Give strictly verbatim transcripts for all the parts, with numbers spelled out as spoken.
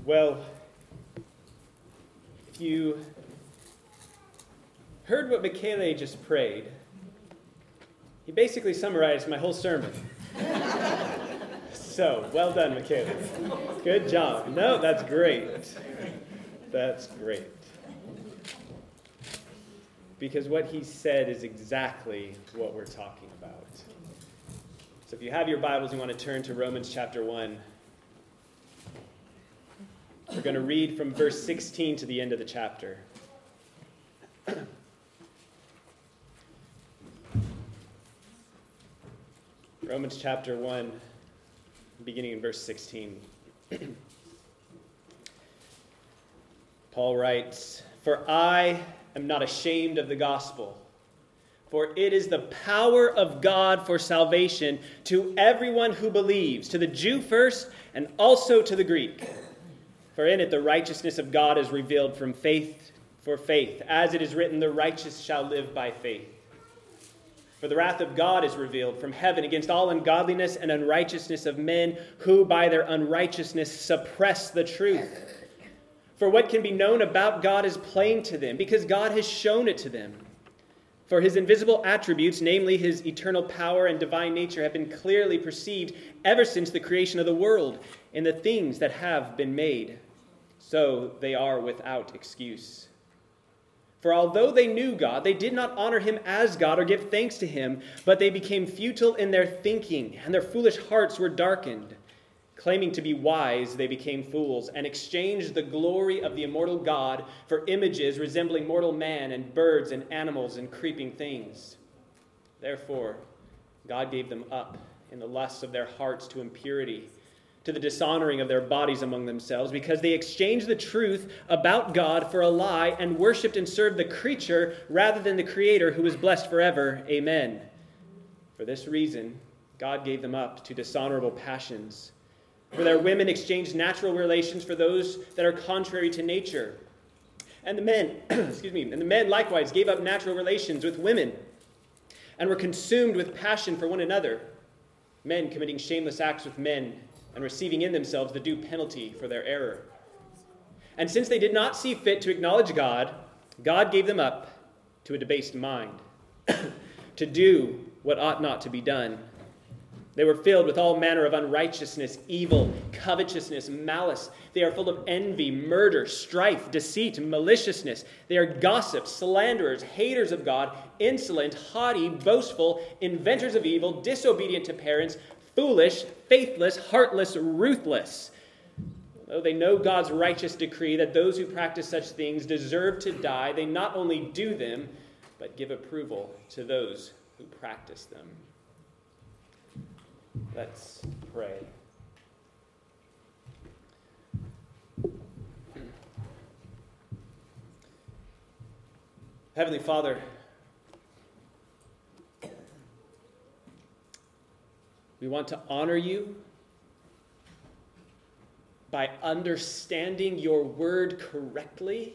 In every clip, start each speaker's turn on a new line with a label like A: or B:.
A: Well, if you heard what Michele just prayed, he basically summarized my whole sermon. So, well done, Michele. Good job. No, that's great. That's great. Because what he said is exactly what we're talking about. So if you have your Bibles, you want to turn to Romans chapter one. We're going to read from verse sixteen to the end of the chapter. Romans chapter one, beginning in verse sixteen. Paul writes, "For I am not ashamed of the gospel, for it is the power of God for salvation to everyone who believes, to the Jew first and also to the Greek. For in it the righteousness of God is revealed from faith for faith, as it is written, the righteous shall live by faith. For the wrath of God is revealed from heaven against all ungodliness and unrighteousness of men who by their unrighteousness suppress the truth. For what can be known about God is plain to them, because God has shown it to them. For his invisible attributes, namely his eternal power and divine nature, have been clearly perceived ever since the creation of the world in the things that have been made. So they are without excuse. For although they knew God, they did not honor him as God or give thanks to him, but they became futile in their thinking, and their foolish hearts were darkened. Claiming to be wise, they became fools, and exchanged the glory of the immortal God for images resembling mortal man and birds and animals and creeping things. Therefore, God gave them up in the lusts of their hearts to impurity, to the dishonoring of their bodies among themselves, because they exchanged the truth about God for a lie and worshipped and served the creature rather than the Creator, who is blessed forever. Amen. For this reason, God gave them up to dishonorable passions. For their women exchanged natural relations for those that are contrary to nature. And the men, excuse me, and the men likewise gave up natural relations with women and were consumed with passion for one another, men committing shameless acts with men and receiving in themselves the due penalty for their error. And since they did not see fit to acknowledge God, God gave them up to a debased mind, to do what ought not to be done. They were filled with all manner of unrighteousness, evil, covetousness, malice. They are full of envy, murder, strife, deceit, maliciousness. They are gossips, slanderers, haters of God, insolent, haughty, boastful, inventors of evil, disobedient to parents, foolish, faithless, heartless, ruthless. Though they know God's righteous decree that those who practice such things deserve to die, they not only do them, but give approval to those who practice them." Let's pray. Heavenly Father, we want to honor you by understanding your word correctly.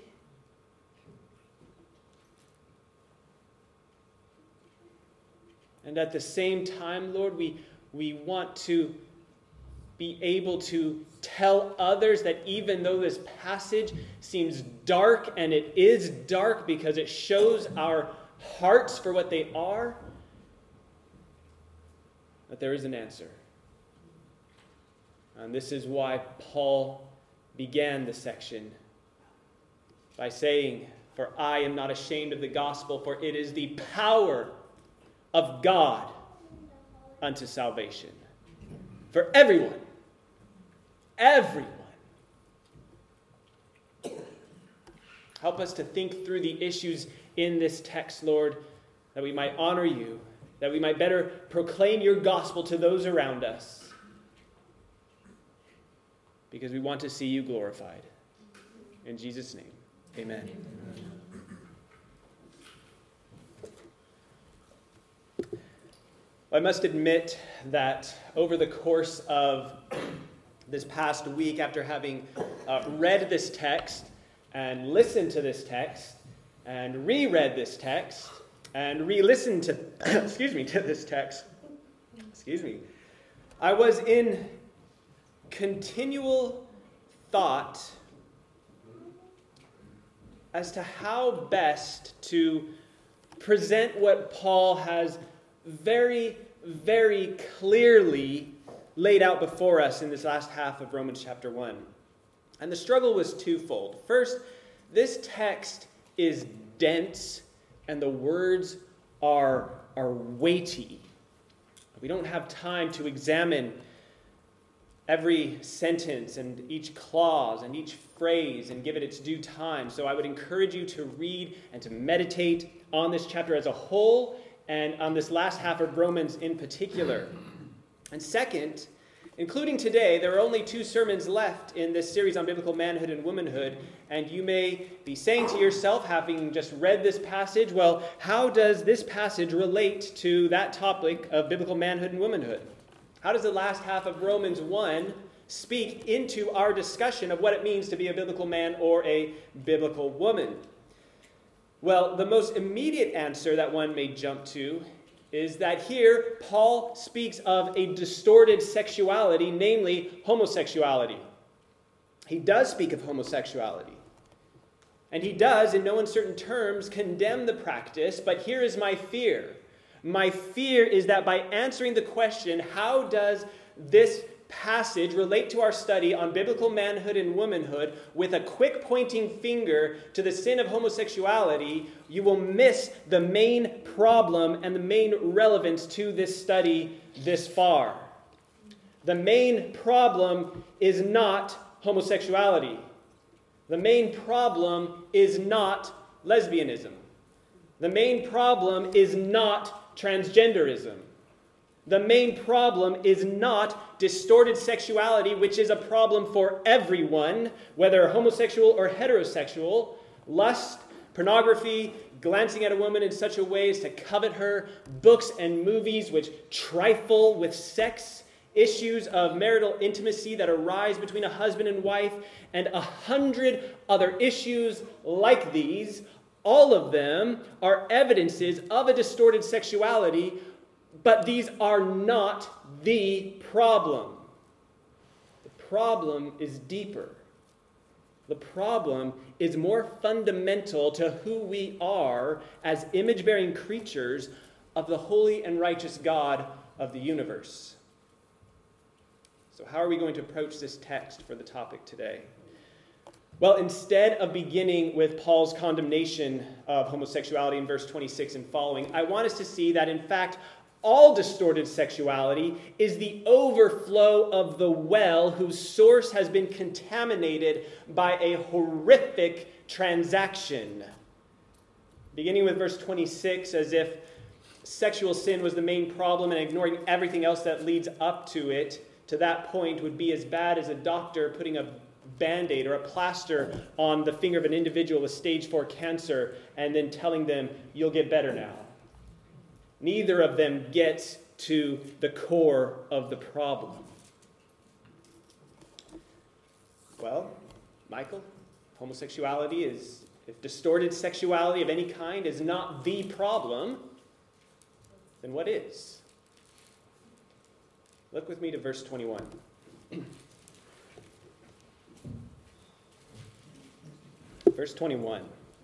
A: And at the same time, Lord, we We want to be able to tell others that even though this passage seems dark, and it is dark because it shows our hearts for what they are, that there is an answer. And this is why Paul began the section by saying, "For I am not ashamed of the gospel, for it is the power of God unto salvation." For everyone. Everyone. Help us to think through the issues in this text, Lord, that we might honor you, that we might better proclaim your gospel to those around us, because we want to see you glorified. In Jesus' name, amen. Amen. I must admit that over the course of this past week, after having uh, read this text and listened to this text and reread this text and re-listened to, excuse me, to this text, excuse me, I was in continual thought as to how best to present what Paul has very, very clearly laid out before us in this last half of Romans chapter one. And the struggle was twofold. First, this text is dense and the words are, are weighty. We don't have time to examine every sentence and each clause and each phrase and give it its due time. So I would encourage you to read and to meditate on this chapter as a whole and on this last half of Romans in particular. And second, including today, there are only two sermons left in this series on biblical manhood and womanhood, and you may be saying to yourself, having just read this passage, well, how does this passage relate to that topic of biblical manhood and womanhood? How does the last half of Romans one speak into our discussion of what it means to be a biblical man or a biblical woman? Well, the most immediate answer that one may jump to is that here Paul speaks of a distorted sexuality, namely homosexuality. He does speak of homosexuality. And he does, in no uncertain terms, condemn the practice, but here is my fear. My fear is that by answering the question, how does this passage relate to our study on biblical manhood and womanhood, with a quick pointing finger to the sin of homosexuality, you will miss the main problem and the main relevance to this study this far. The main problem is not homosexuality. The main problem is not lesbianism. The main problem is not transgenderism. The main problem is not distorted sexuality, which is a problem for everyone, whether homosexual or heterosexual. Lust, pornography, glancing at a woman in such a way as to covet her, books and movies which trifle with sex, issues of marital intimacy that arise between a husband and wife, and a hundred other issues like these. All of them are evidences of a distorted sexuality, but these are not the problem. The problem is deeper. The problem is more fundamental to who we are as image-bearing creatures of the holy and righteous God of the universe. So how are we going to approach this text for the topic today? Well, instead of beginning with Paul's condemnation of homosexuality in verse twenty-six and following, I want us to see that, in fact, all distorted sexuality is the overflow of the well whose source has been contaminated by a horrific transaction. Beginning with verse twenty-six, as if sexual sin was the main problem and ignoring everything else that leads up to it, to that point would be as bad as a doctor putting a Band-Aid or a plaster on the finger of an individual with stage four cancer and then telling them, you'll get better now. Neither of them gets to the core of the problem. Well, Michael, homosexuality is, if distorted sexuality of any kind is not the problem, then what is? Look with me to verse twenty-one. Verse twenty-one.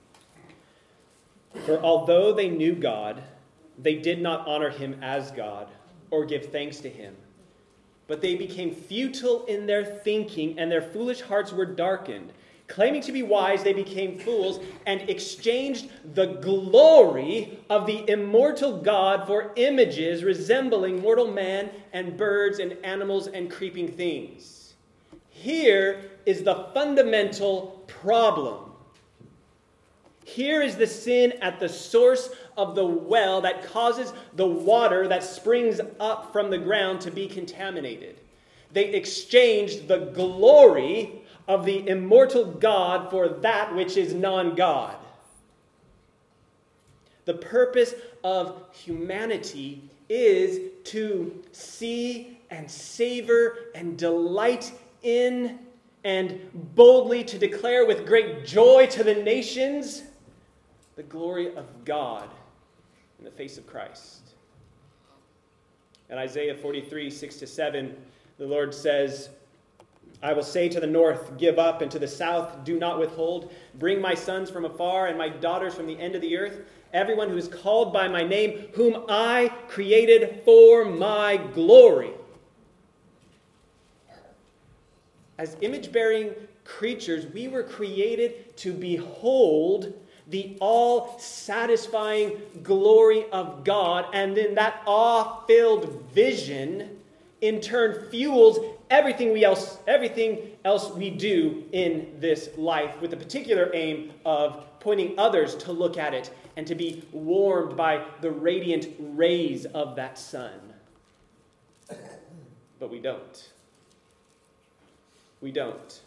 A: For although they knew God, they did not honor him as God or give thanks to him. But they became futile in their thinking, and their foolish hearts were darkened. Claiming to be wise, they became fools and exchanged the glory of the immortal God for images resembling mortal man and birds and animals and creeping things. Here is the fundamental problem. Here is the sin at the source of the well that causes the water that springs up from the ground to be contaminated. They exchanged the glory of the immortal God for that which is non-God. The purpose of humanity is to see and savor and delight in and boldly to declare with great joy to the nations the glory of God in the face of Christ. In Isaiah forty-three, six to seven, the Lord says, I will say to the north, give up, and to the south, do not withhold. Bring my sons from afar and my daughters from the end of the earth, everyone who is called by my name, whom I created for my glory. As image-bearing creatures, we were created to behold the all-satisfying glory of God, and then that awe-filled vision in turn fuels everything we else everything else we do in this life, with the particular aim of pointing others to look at it and to be warmed by the radiant rays of that sun. But we don't. We don't.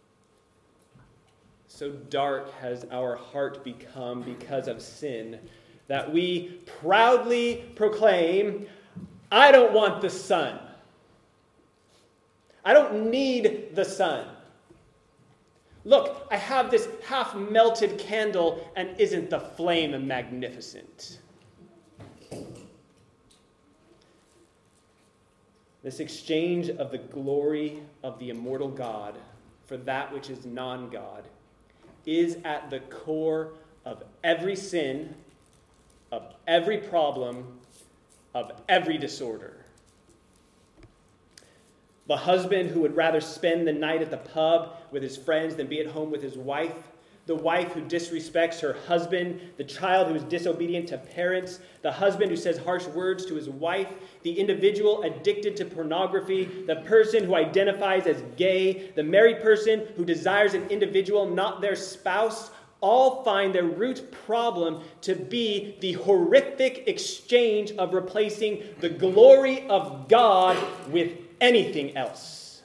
A: So dark has our heart become because of sin that we proudly proclaim, I don't want the sun. I don't need the sun. Look, I have this half-melted candle, and isn't the flame magnificent? This exchange of the glory of the immortal God for that which is non-God is at the core of every sin, of every problem, of every disorder. The husband who would rather spend the night at the pub with his friends than be at home with his wife. The wife who disrespects her husband. The child who is disobedient to parents. The husband who says harsh words to his wife. The individual addicted to pornography. The person who identifies as gay. The married person who desires an individual, not their spouse. All find their root problem to be the horrific exchange of replacing the glory of God with anything else.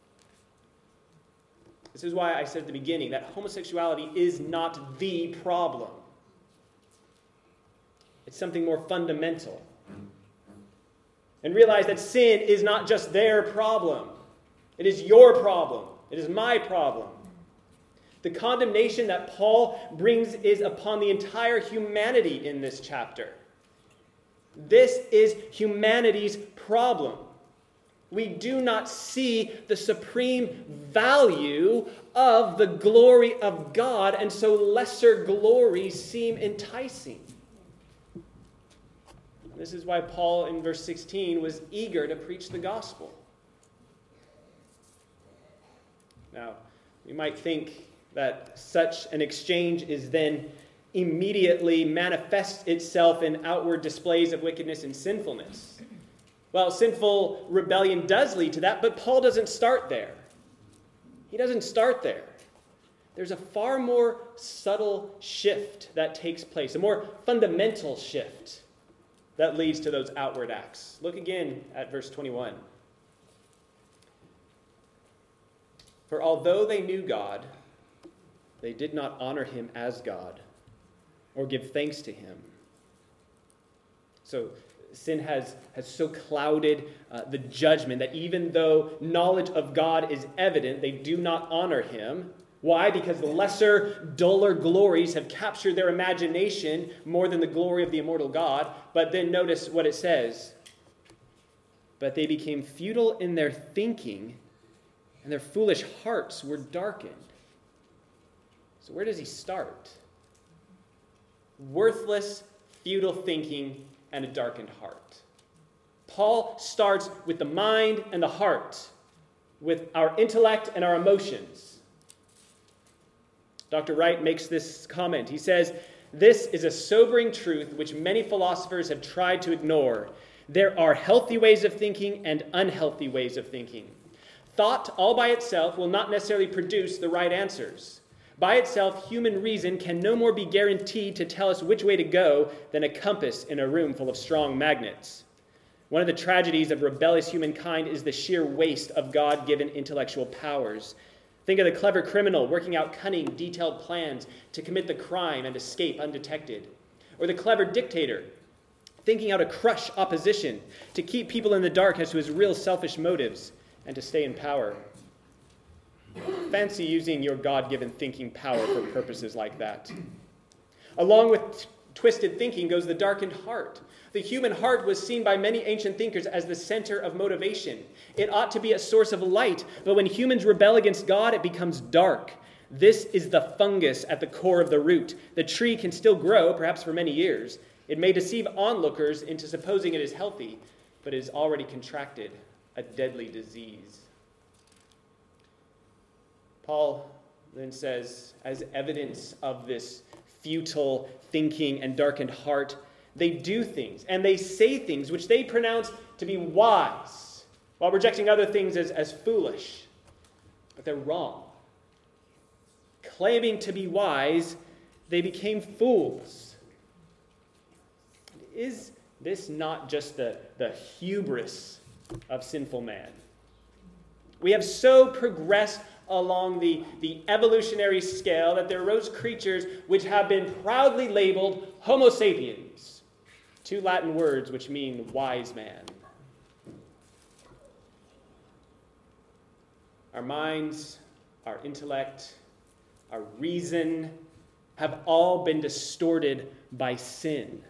A: This is why I said at the beginning that homosexuality is not the problem. It's something more fundamental. And realize that sin is not just their problem. It is your problem. It is my problem. The condemnation that Paul brings is upon the entire humanity in this chapter. This is humanity's problem. We do not see the supreme value of the glory of God, and so lesser glories seem enticing. This is why Paul in verse sixteen was eager to preach the gospel. Now, we might think that such an exchange is then immediately manifests itself in outward displays of wickedness and sinfulness. Well, sinful rebellion does lead to that, but Paul doesn't start there. He doesn't start there. There's a far more subtle shift that takes place, a more fundamental shift that leads to those outward acts. Look again at verse twenty-one. For although they knew God, they did not honor him as God or give thanks to him. So sin has, has so clouded uh, the judgment that even though knowledge of God is evident, they do not honor him. Why? Because the lesser, duller glories have captured their imagination more than the glory of the immortal God. But then notice what it says. But they became futile in their thinking, and their foolish hearts were darkened. So where does he start? Worthless, futile thinking and a darkened heart. Paul starts with the mind and the heart, with our intellect and our emotions. Doctor Wright makes this comment. He says, "This is a sobering truth which many philosophers have tried to ignore. There are healthy ways of thinking and unhealthy ways of thinking. Thought all by itself will not necessarily produce the right answers. By itself, human reason can no more be guaranteed to tell us which way to go than a compass in a room full of strong magnets. One of the tragedies of rebellious humankind is the sheer waste of God-given intellectual powers. Think of the clever criminal working out cunning, detailed plans to commit the crime and escape undetected. Or the clever dictator thinking how to crush opposition, to keep people in the dark as to his real selfish motives, and to stay in power. Fancy using your God-given thinking power for purposes like that. Along with twisted thinking goes the darkened heart. The human heart was seen by many ancient thinkers as the center of motivation. It ought to be a source of light, but when humans rebel against God, it becomes dark. This is the fungus at the core of the root. The tree can still grow, perhaps for many years. It may deceive onlookers into supposing it is healthy, but it has already contracted a deadly disease. Paul then says, as evidence of this futile thinking and darkened heart, they do things and they say things which they pronounce to be wise, while rejecting other things as, as foolish. But they're wrong. Claiming to be wise, they became fools. Is this not just the, the hubris of sinful man? We have so progressed along the, the evolutionary scale that there arose creatures which have been proudly labeled Homo sapiens, two Latin words which mean wise man. Our minds, our intellect, our reason have all been distorted by sin.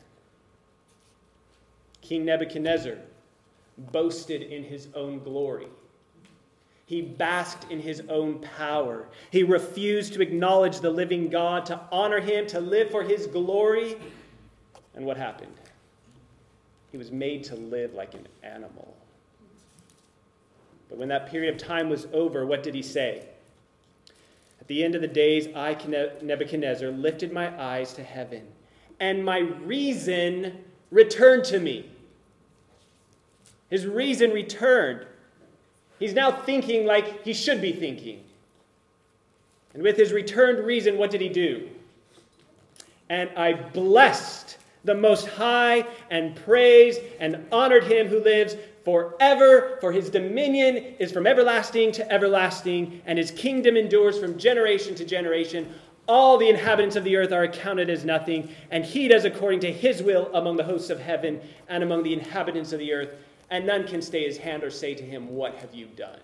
A: King Nebuchadnezzar boasted in his own glory. He basked in his own power. He refused to acknowledge the living God, to honor him, to live for his glory. And what happened? He was made to live like an animal. But when that period of time was over, what did he say? At the end of the days, I, Nebuchadnezzar, lifted my eyes to heaven, and my reason returned to me. His reason returned. He's now thinking like he should be thinking. And with his returned reason, what did he do? And I blessed the Most High and praised and honored him who lives forever, for his dominion is from everlasting to everlasting, and his kingdom endures from generation to generation. All the inhabitants of the earth are accounted as nothing, and he does according to his will among the hosts of heaven and among the inhabitants of the earth, and none can stay his hand or say to him, what have you done?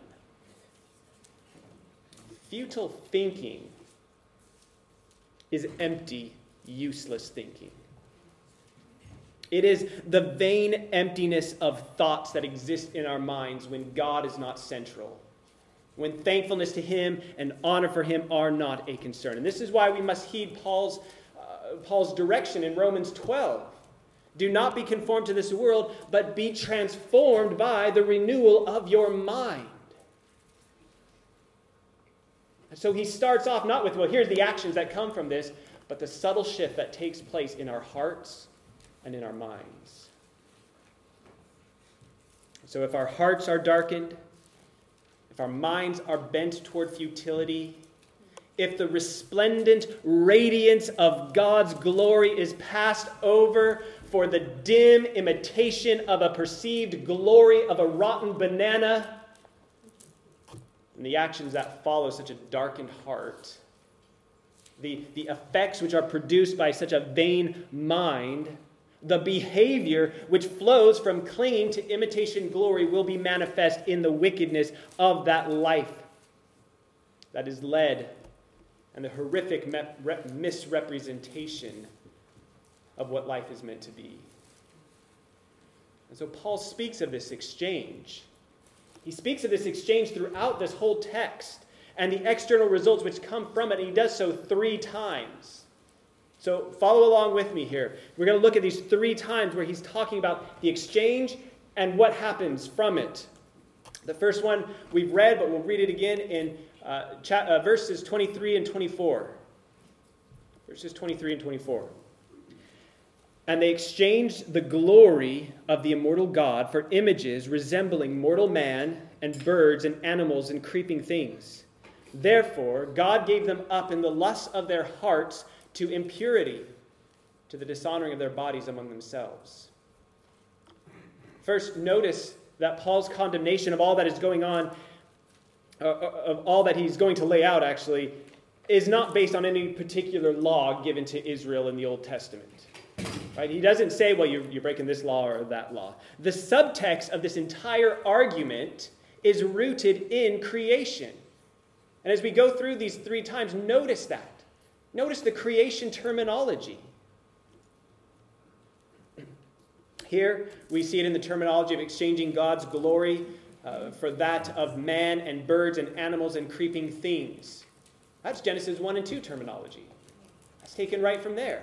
A: Futile thinking is empty, useless thinking. It is the vain emptiness of thoughts that exist in our minds when God is not central, when thankfulness to him and honor for him are not a concern. And this is why we must heed Paul's, uh, Paul's direction in Romans twelve. Do not be conformed to this world, but be transformed by the renewal of your mind. And so he starts off not with, well, here's the actions that come from this, but the subtle shift that takes place in our hearts and in our minds. So if our hearts are darkened, if our minds are bent toward futility, if the resplendent radiance of God's glory is passed over for the dim imitation of a perceived glory of a rotten banana, and the actions that follow such a darkened heart, the, the effects which are produced by such a vain mind, the behavior which flows from clinging to imitation glory will be manifest in the wickedness of that life that is led and the horrific misrepresentation of what life is meant to be. And so Paul speaks of this exchange. He speaks of this exchange throughout this whole text and the external results which come from it, and he does so three times. So follow along with me here. We're going to look at these three times where he's talking about the exchange and what happens from it. The first one we've read, but we'll read it again in uh, chat, uh, verses twenty-three and twenty-four. Verses twenty-three and twenty-four. And they exchanged the glory of the immortal God for images resembling mortal man and birds and animals and creeping things. Therefore, God gave them up in the lusts of their hearts to impurity, to the dishonoring of their bodies among themselves. First, notice that Paul's condemnation of all that is going on, uh, of all that he's going to lay out, actually, is not based on any particular law given to Israel in the Old Testament. Right? He doesn't say, well, you're, you're breaking this law or that law. The subtext of this entire argument is rooted in creation. And as we go through these three times, notice that. Notice the creation terminology. Here, we see it in the terminology of exchanging God's glory uh, for that of man and birds and animals and creeping things. That's Genesis one and two terminology. That's taken right from there.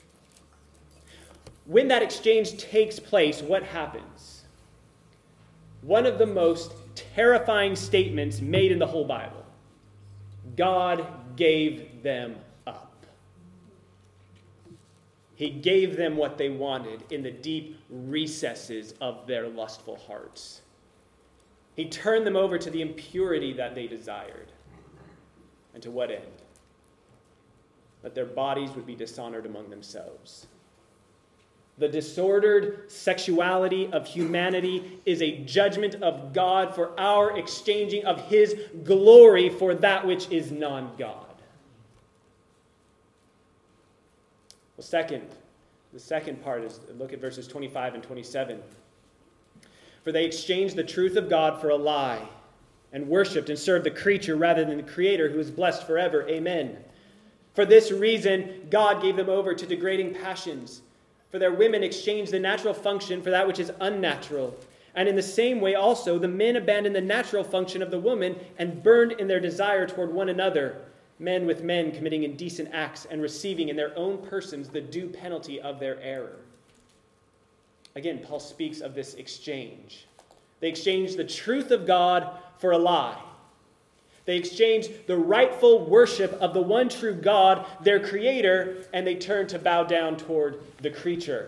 A: When that exchange takes place, what happens? One of the most terrifying statements made in the whole Bible. God gave them up. He gave them what they wanted in the deep recesses of their lustful hearts. He turned them over to the impurity that they desired. And to what end? That their bodies would be dishonored among themselves. The disordered sexuality of humanity is a judgment of God for our exchanging of his glory for that which is non-God. Well, second, the second part is, look at verses twenty-five and twenty-seven. For they exchanged the truth of God for a lie, and worshipped and served the creature rather than the Creator, who is blessed forever. Amen. For this reason, God gave them over to degrading passions. For their women exchanged the natural function for that which is unnatural. And in the same way also, the men abandoned the natural function of the woman and burned in their desire toward one another, men with men committing indecent acts and receiving in their own persons the due penalty of their error. Again, Paul speaks of this exchange. They exchanged the truth of God for a lie. They exchanged the rightful worship of the one true God, their Creator, and they turned to bow down toward the creature.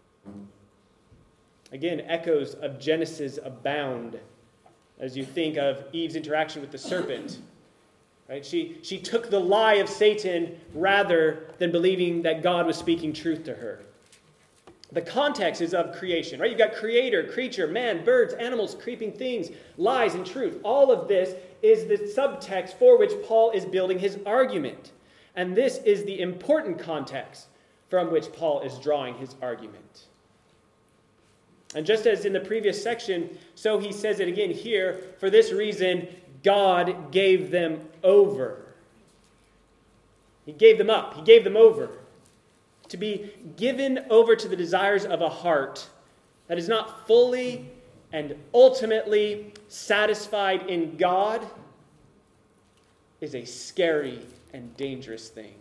A: Again, echoes of Genesis abound as you think of Eve's interaction with the serpent. Right? She, she took the lie of Satan rather than believing that God was speaking truth to her. The context is of creation, right? You've got creator, creature, man, birds, animals, creeping things, lies, and truth. All of this is the subtext for which Paul is building his argument. And this is the important context from which Paul is drawing his argument. And just as in the previous section, so he says it again here, for this reason, God gave them over. He gave them up. He gave them over. To be given over to the desires of a heart that is not fully and ultimately satisfied in God is a scary and dangerous thing.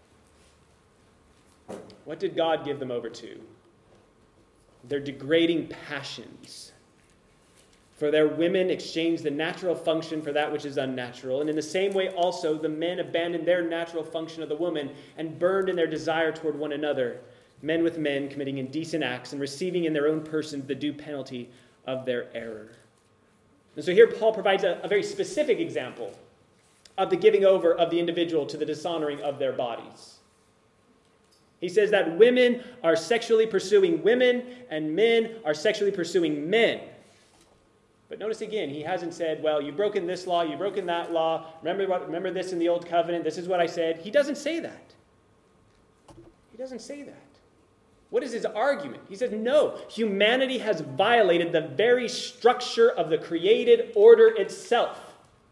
A: What did God give them over to? Their degrading passions. For their women exchanged the natural function for that which is unnatural. And in the same way also, the men abandoned their natural function of the woman and burned in their desire toward one another, men with men committing indecent acts and receiving in their own persons the due penalty of their error. And so here Paul provides a, a very specific example of the giving over of the individual to the dishonoring of their bodies. He says that women are sexually pursuing women and men are sexually pursuing men. But notice again, he hasn't said, well, you've broken this law, you've broken that law, remember what, remember this in the Old Covenant, this is what I said. He doesn't say that. He doesn't say that. What is his argument? He says, no, humanity has violated the very structure of the created order itself.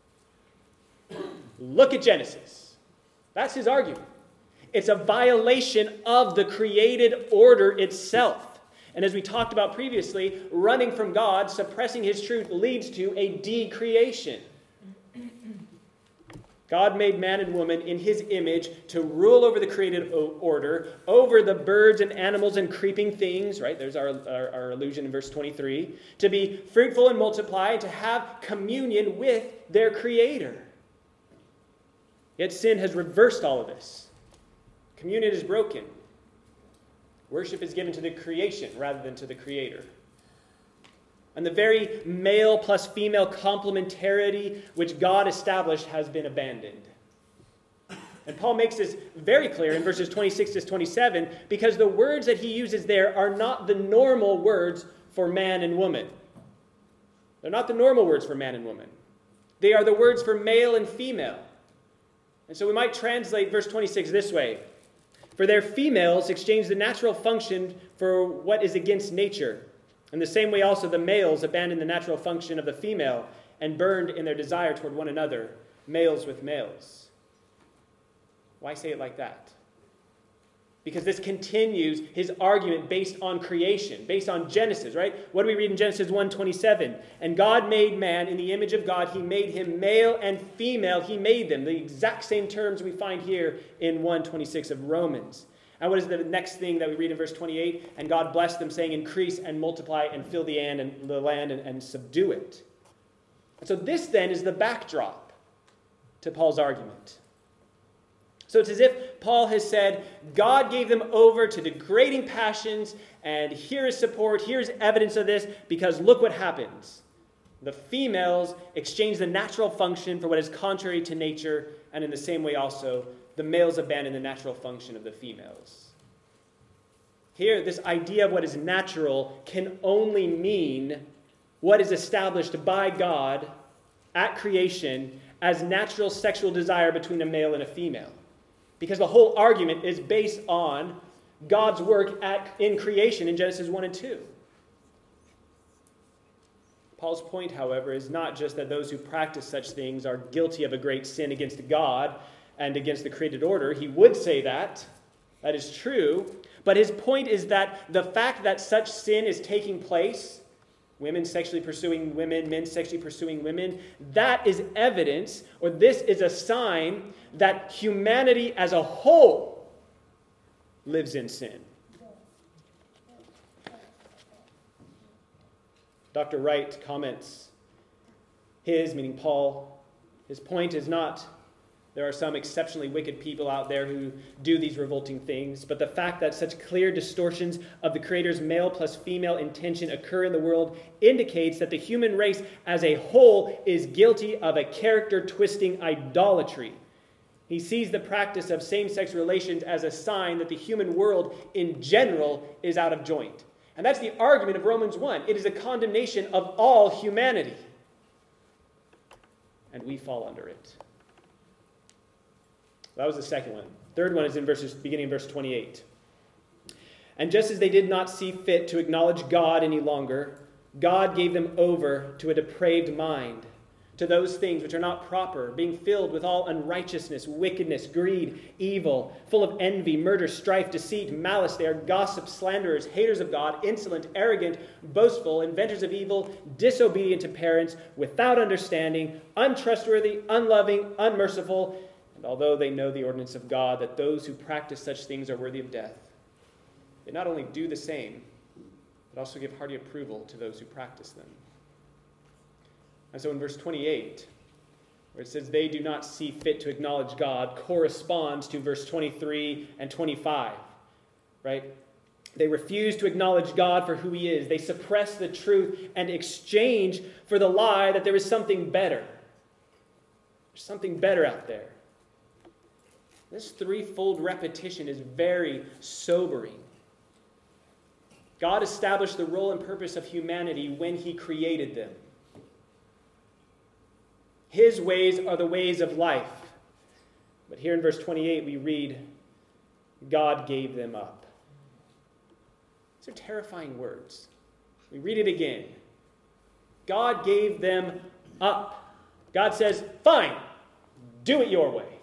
A: Look at Genesis. That's his argument. It's a violation of the created order itself. And as we talked about previously, running from God, suppressing his truth, leads to a decreation. God made man and woman in his image to rule over the created order, over the birds and animals and creeping things, right? There's our, our, our allusion in verse twenty-three. To be fruitful and multiply, and to have communion with their Creator. Yet sin has reversed all of this. Communion is broken. Worship is given to the creation rather than to the Creator. And the very male plus female complementarity which God established has been abandoned. And Paul makes this very clear in verses twenty-six to twenty-seven because the words that he uses there are not the normal words for man and woman. They're not the normal words for man and woman. They are the words for male and female. And so we might translate verse twenty-six this way. For their females exchange the natural function for what is against nature. In the same way also the males abandoned the natural function of the female and burned in their desire toward one another, males with males. Why say it like that? Because this continues his argument based on creation, based on Genesis, right? What do we read in Genesis one twenty-seven? And God made man in the image of God. He made him male and female. He made them. The exact same terms we find here in one twenty-six of Romans. And what is the next thing that we read in verse twenty-eight? And God blessed them, saying, increase and multiply and fill the land and, the land and, and subdue it. And so this then is the backdrop to Paul's argument. So it's as if Paul has said, God gave them over to degrading passions, and here is support, here's evidence of this, because look what happens. The females exchange the natural function for what is contrary to nature, and in the same way also, the males abandon the natural function of the females. Here, this idea of what is natural can only mean what is established by God at creation as natural sexual desire between a male and a female. Because the whole argument is based on God's work at, in creation in Genesis one and two. Paul's point, however, is not just that those who practice such things are guilty of a great sin against God and against the created order. He would say that. That is true. But his point is that the fact that such sin is taking place, women sexually pursuing women, men sexually pursuing women, that is evidence, or this is a sign that humanity as a whole lives in sin. Doctor Wright comments, his, meaning Paul, his point is not there are some exceptionally wicked people out there who do these revolting things, but the fact that such clear distortions of the Creator's male plus female intention occur in the world indicates that the human race as a whole is guilty of a character-twisting idolatry. He sees the practice of same-sex relations as a sign that the human world in general is out of joint. And that's the argument of Romans one. It is a condemnation of all humanity. And we fall under it. That was the second one. Third one is in verses, beginning in verse twenty-eight. And just as they did not see fit to acknowledge God any longer, God gave them over to a depraved mind, to those things which are not proper, being filled with all unrighteousness, wickedness, greed, evil, full of envy, murder, strife, deceit, malice. They are gossips, slanderers, haters of God, insolent, arrogant, boastful, inventors of evil, disobedient to parents, without understanding, untrustworthy, unloving, unmerciful. And although they know the ordinance of God, that those who practice such things are worthy of death, they not only do the same, but also give hearty approval to those who practice them. And so in verse twenty-eight, where it says they do not see fit to acknowledge God, corresponds to verse twenty-three and twenty-five, right? They refuse to acknowledge God for who he is. They suppress the truth and exchange for the lie that there is something better. There's something better out there. This threefold repetition is very sobering. God established the role and purpose of humanity when he created them. His ways are the ways of life. But here in verse twenty-eight we read, God gave them up. These are terrifying words. We read it again. God gave them up. God says, fine, do it your way.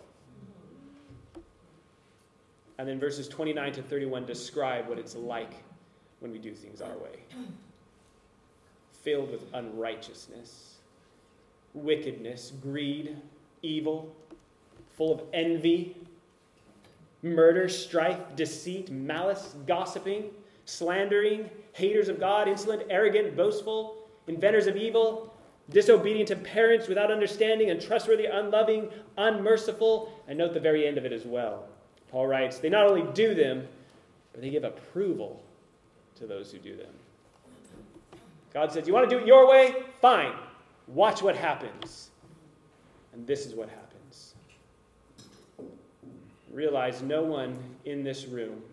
A: And then verses twenty-nine to thirty-one describe what it's like when we do things our way. Filled with unrighteousness, wickedness, greed, evil, full of envy, murder, strife, deceit, malice, gossiping, slandering, haters of God, insolent, arrogant, boastful, inventors of evil, disobedient to parents, without understanding, untrustworthy, unloving, unmerciful. And note the very end of it as well. Paul writes, they not only do them, but they give approval to those who do them. God says, you want to do it your way? Fine. Watch what happens. And this is what happens. Realize no one in this room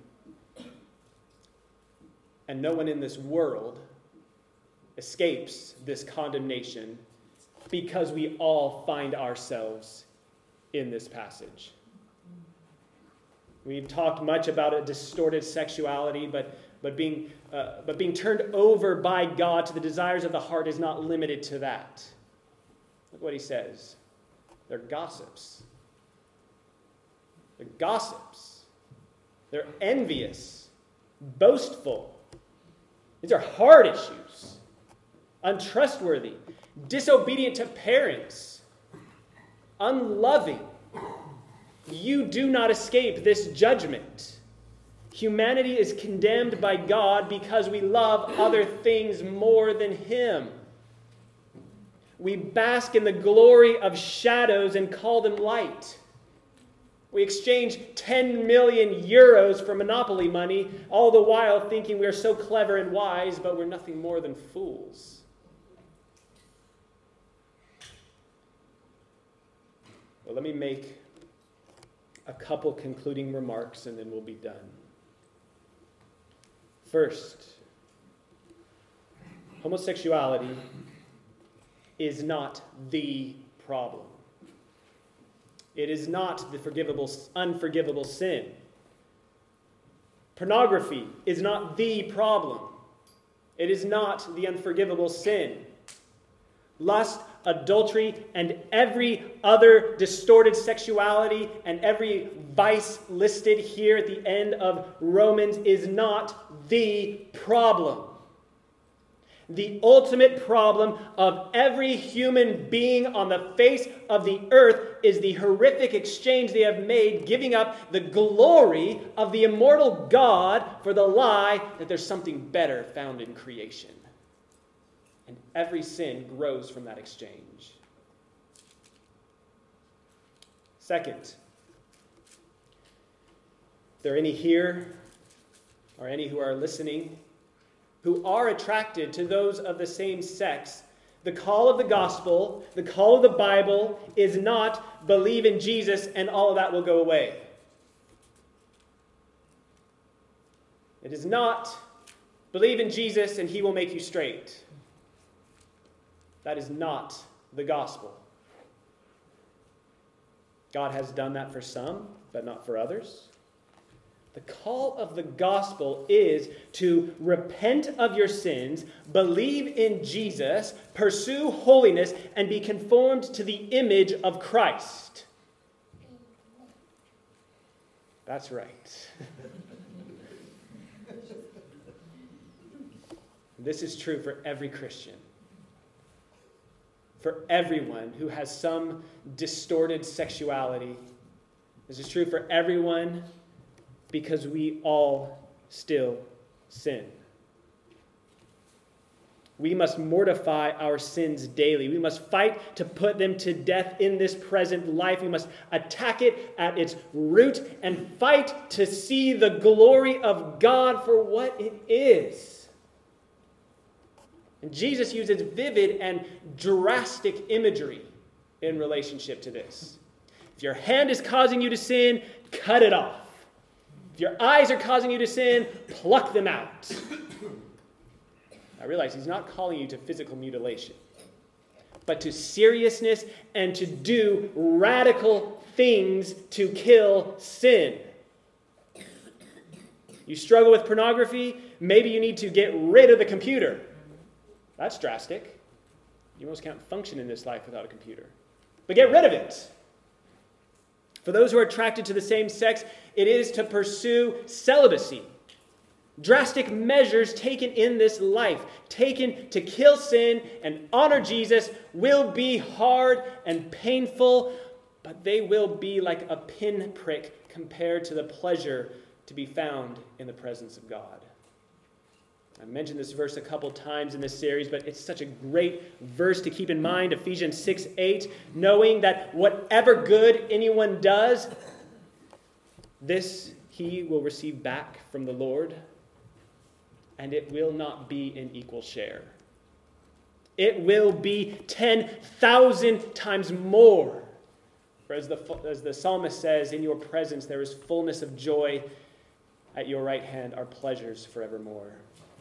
A: and no one in this world escapes this condemnation because we all find ourselves in this passage. We've talked much about a distorted sexuality, but but being uh, but being turned over by God to the desires of the heart is not limited to that. Look what he says. They're gossips. They're gossips. They're envious, boastful. These are hard issues. Untrustworthy, disobedient to parents, unloving. You do not escape this judgment. Humanity is condemned by God because we love other things more than Him. We bask in the glory of shadows and call them light. We exchange ten million euros for Monopoly money, all the while thinking we are so clever and wise, but we're nothing more than fools. Well, let me make a couple concluding remarks and then we'll be done. First, homosexuality is not the problem. It is not the forgivable, unforgivable sin. Pornography is not the problem. It is not the unforgivable sin. Lust, adultery, and every other distorted sexuality and every vice listed here at the end of Romans is not the problem. The ultimate problem of every human being on the face of the earth is the horrific exchange they have made, giving up the glory of the immortal God for the lie that there's something better found in creation. And every sin grows from that exchange. Second, if there are any here or any who are listening who are attracted to those of the same sex, the call of the gospel, the call of the Bible is not believe in Jesus and all of that will go away. It is not believe in Jesus and He will make you straight. That is not the gospel. God has done that for some, but not for others. The call of the gospel is to repent of your sins, believe in Jesus, pursue holiness, and be conformed to the image of Christ. That's right. This is true for every Christian. For everyone who has some distorted sexuality. This is true for everyone because we all still sin. We must mortify our sins daily. We must fight to put them to death in this present life. We must attack it at its root and fight to see the glory of God for what it is. And Jesus uses vivid and drastic imagery in relationship to this. If your hand is causing you to sin, cut it off. If your eyes are causing you to sin, pluck them out. I realize he's not calling you to physical mutilation, but to seriousness and to do radical things to kill sin. You struggle with pornography, maybe you need to get rid of the computer. That's drastic. You almost can't function in this life without a computer. But get rid of it. For those who are attracted to the same sex, it is to pursue celibacy. Drastic measures taken in this life, taken to kill sin and honor Jesus, will be hard and painful, but they will be like a pinprick compared to the pleasure to be found in the presence of God. I've mentioned this verse a couple times in this series, but it's such a great verse to keep in mind, Ephesians six eight, knowing that whatever good anyone does, this he will receive back from the Lord, and it will not be in equal share. It will be ten thousand times more. For as the, as the psalmist says, in your presence there is fullness of joy. At your right hand are pleasures forevermore.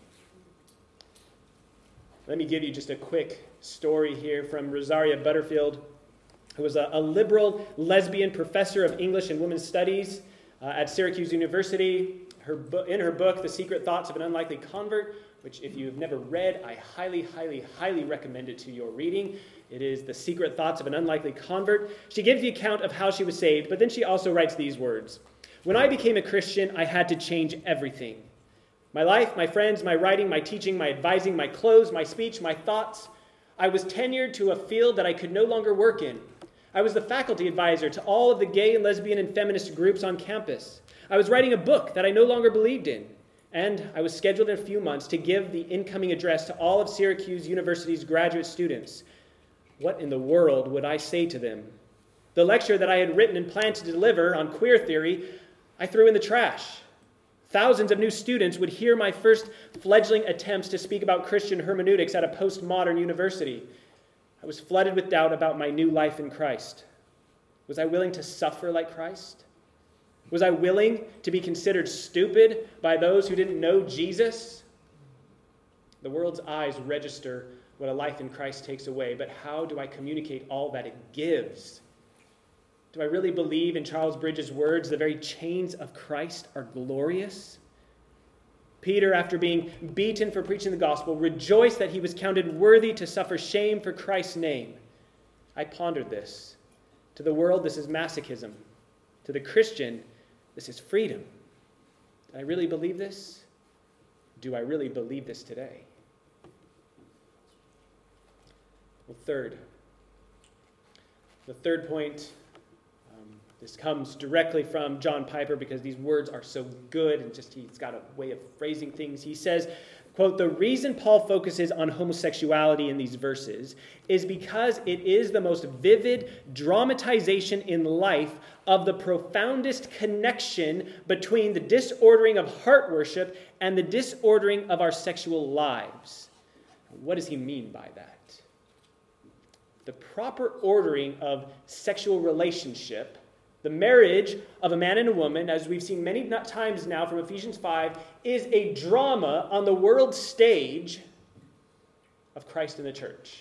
A: Let me give you just a quick story here from Rosaria Butterfield, who was a, a liberal lesbian professor of English and Women's Studies uh, at Syracuse University. Her bo- in her book, The Secret Thoughts of an Unlikely Convert, which if you've never read, I highly, highly, highly recommend it to your reading. It is The Secret Thoughts of an Unlikely Convert. She gives the account of how she was saved, but then she also writes these words. When I became a Christian, I had to change everything. My life, my friends, my writing, my teaching, my advising, my clothes, my speech, my thoughts. I was tenured to a field that I could no longer work in. I was the faculty advisor to all of the gay and lesbian and feminist groups on campus. I was writing a book that I no longer believed in. And I was scheduled in a few months to give the incoming address to all of Syracuse University's graduate students. What in the world would I say to them? The lecture that I had written and planned to deliver on queer theory, I threw in the trash. Thousands of new students would hear my first fledgling attempts to speak about Christian hermeneutics at a postmodern university. I was flooded with doubt about my new life in Christ. Was I willing to suffer like Christ? Was I willing to be considered stupid by those who didn't know Jesus? The world's eyes register what a life in Christ takes away, but how do I communicate all that it gives? Do I really believe in Charles Bridges' words, the very chains of Christ are glorious? Peter, after being beaten for preaching the gospel, rejoiced that he was counted worthy to suffer shame for Christ's name. I pondered this. To the world, this is masochism. To the Christian, this is freedom. Do I really believe this? Do I really believe this today? Well, third. The third point, um, this comes directly from John Piper because these words are so good and just he's got a way of phrasing things. He says, quote, "The reason Paul focuses on homosexuality in these verses is because it is the most vivid dramatization in life of the profoundest connection between the disordering of heart worship and the disordering of our sexual lives." What does he mean by that? The proper ordering of sexual relationship, the marriage of a man and a woman, as we've seen many times now from Ephesians five, is a drama on the world stage of Christ and the church.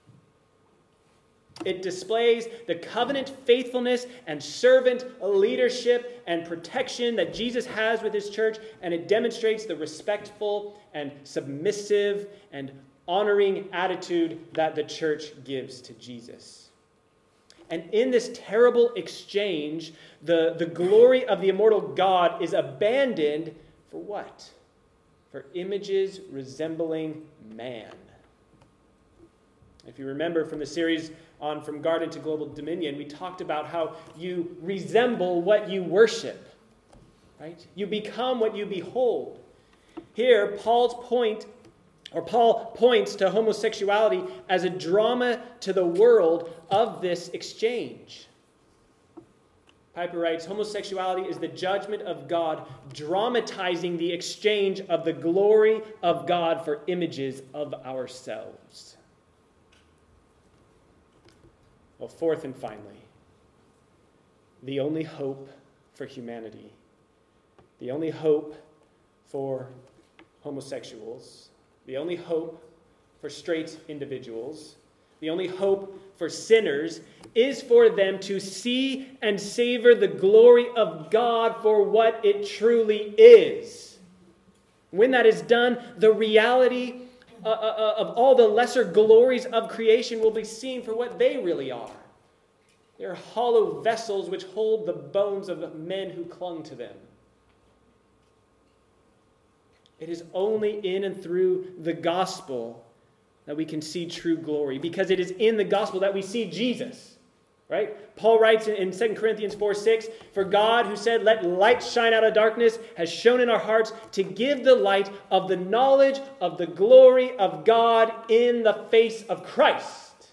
A: It displays the covenant faithfulness and servant leadership and protection that Jesus has with his church, and it demonstrates the respectful and submissive and honoring attitude that the church gives to Jesus. And in this terrible exchange, the, the glory of the immortal God is abandoned for what? For images resembling man. If you remember from the series on From Garden to Global Dominion, we talked about how you resemble what you worship, right? You become what you behold. Here, Paul's point, or Paul points to homosexuality as a drama to the world of this exchange. Piper writes, homosexuality is the judgment of God dramatizing the exchange of the glory of God for images of ourselves. Well, fourth and finally, the only hope for humanity, the only hope for homosexuals, the only hope for straight individuals, the only hope for sinners is for them to see and savor the glory of God for what it truly is. When that is done, the reality uh, uh, of all the lesser glories of creation will be seen for what they really are. They're hollow vessels which hold the bones of men who clung to them. It is only in and through the gospel that we can see true glory, because it is in the gospel that we see Jesus, right? Paul writes in Second Corinthians four six, "For God, who said, 'Let light shine out of darkness,' has shone in our hearts to give the light of the knowledge of the glory of God in the face of Christ."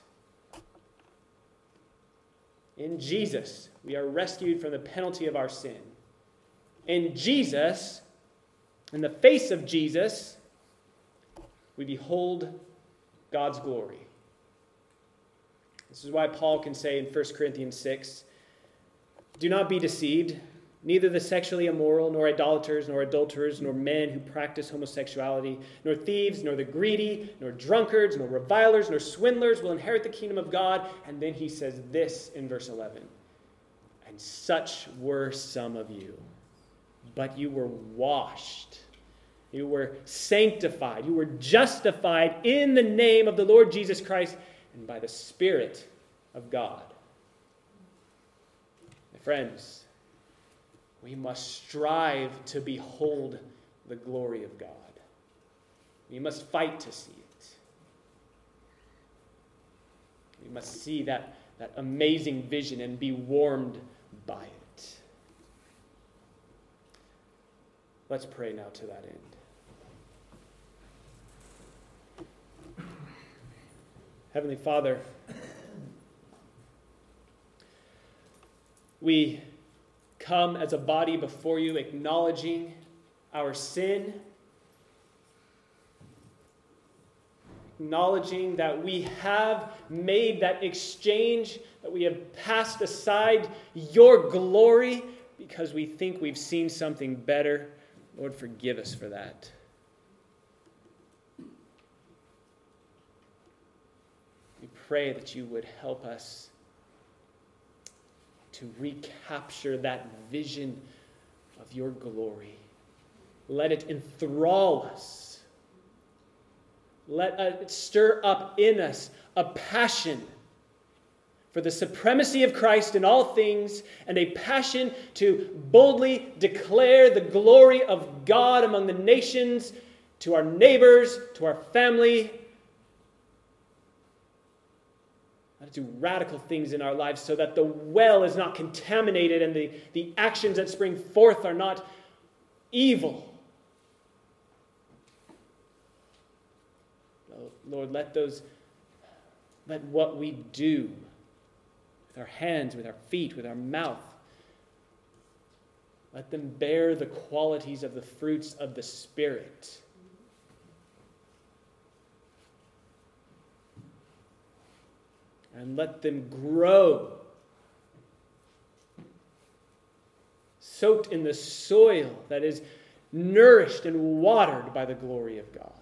A: In Jesus, we are rescued from the penalty of our sin. In Jesus, in the face of Jesus, we behold God's glory. This is why Paul can say in First Corinthians six, "Do not be deceived. Neither the sexually immoral, nor idolaters, nor adulterers, nor men who practice homosexuality, nor thieves, nor the greedy, nor drunkards, nor revilers, nor swindlers will inherit the kingdom of God." And then he says this in verse eleven, "And such were some of you, but you were washed. You were sanctified. You were justified in the name of the Lord Jesus Christ and by the Spirit of God." My friends, we must strive to behold the glory of God. We must fight to see it. We must see that, that amazing vision and be warmed by it. Let's pray now to that end. Heavenly Father, we come as a body before you acknowledging our sin, acknowledging that we have made that exchange, that we have passed aside your glory because we think we've seen something better. Lord, forgive us for that. We pray that you would help us to recapture that vision of your glory. Let it enthrall us. Let it stir up in us a passion for the supremacy of Christ in all things, and a passion to boldly declare the glory of God among the nations, to our neighbors, to our family. Let us do radical things in our lives so that the well is not contaminated and the, the actions that spring forth are not evil. Lord, let those, let what we do with our hands, with our feet, with our mouth, let them bear the qualities of the fruits of the Spirit. And let them grow, soaked in the soil that is nourished and watered by the glory of God.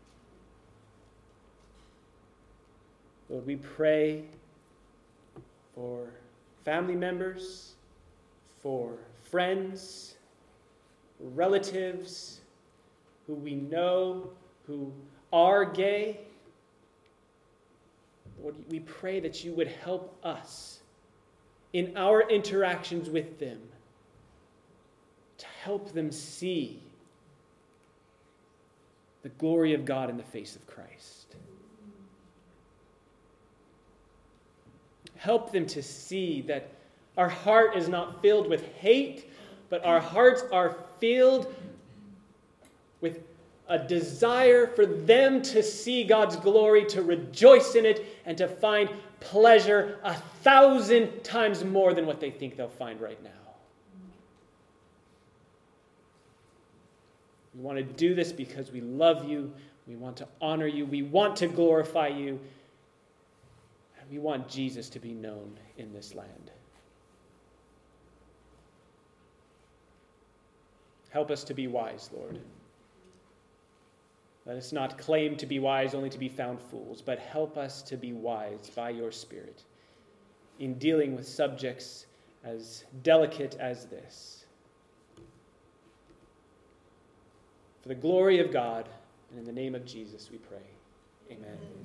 A: Lord, we pray for family members, for friends, relatives who we know who are gay. Lord, we pray that you would help us in our interactions with them to help them see the glory of God in the face of Christ. Help them to see that our heart is not filled with hate, but our hearts are filled with a desire for them to see God's glory, to rejoice in it, and to find pleasure a thousand times more than what they think they'll find right now. We want to do this because we love you, we want to honor you, we want to glorify you, and we want Jesus to be known in this land. Help us to be wise, Lord. Let us not claim to be wise only to be found fools, but help us to be wise by your Spirit in dealing with subjects as delicate as this. For the glory of God, and in the name of Jesus we pray. Amen.